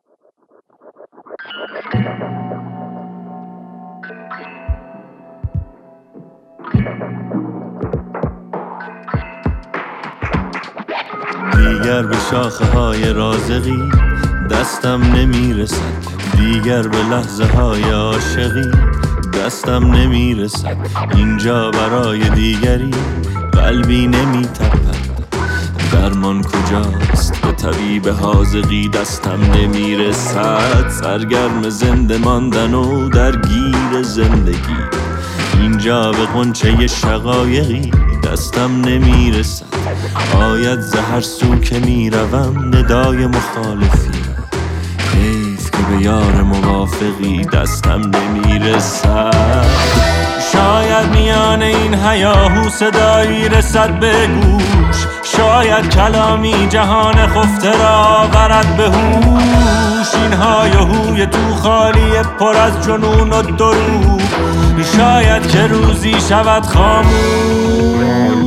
دیگر به شاخه های رازقی دستم نمیرسد، دیگر به لحظه های عاشقی دستم نمیرسد. اینجا برای دیگری قلبی نمیتپد، درمان کجاست به طبیب حاذقی دستم نمیرسد. سرگرم زنده ماندن و درگیر زندگی، اینجا به غنچه شقایقی دستم نمیرسد. آید زهر سو که میروم ندای مخالفی، حیف که به یار موافقی دستم نمیرسد. شاید میان این هیاهو صدایی رسد به گوش، شاید کلامی جهان خفته را برد به هوش. این های هوی تو خالی پر از جنون و دروغ، شاید که روزی شود خاموش.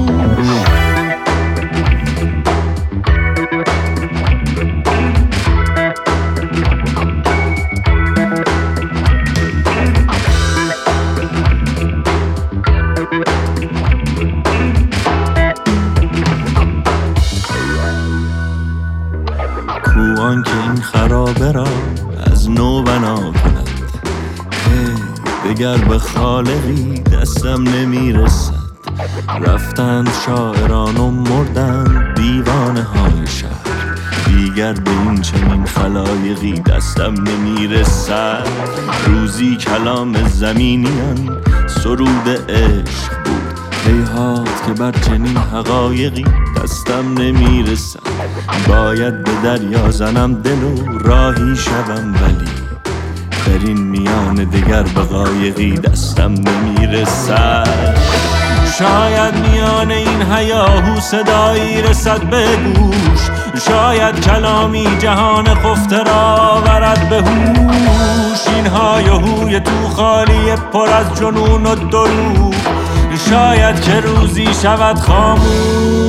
کوان که این خرابه را از نو بنا کند، دگر به خالقی دستم نمیرسد. رفتند شاعران و مردند دیوانه های شهر، دیگر به این چنین خلایقی دستم نمیرسد. روزی کلام زمینیان سرود عشق بود، هیهات که بر چنین حقایقی دستم نمیرسد. باید به دریا زنم دل و راهی شوم، ولی در این میان دگر به قایقی دستم نمیرسد. شاید میان این هیاهو صدایی رسد به گوش، شاید کلامی جهان خفته را برد به هوش. این های هوی تو خالی پر از جنون و دروغ، شاید که روزی شود خاموش.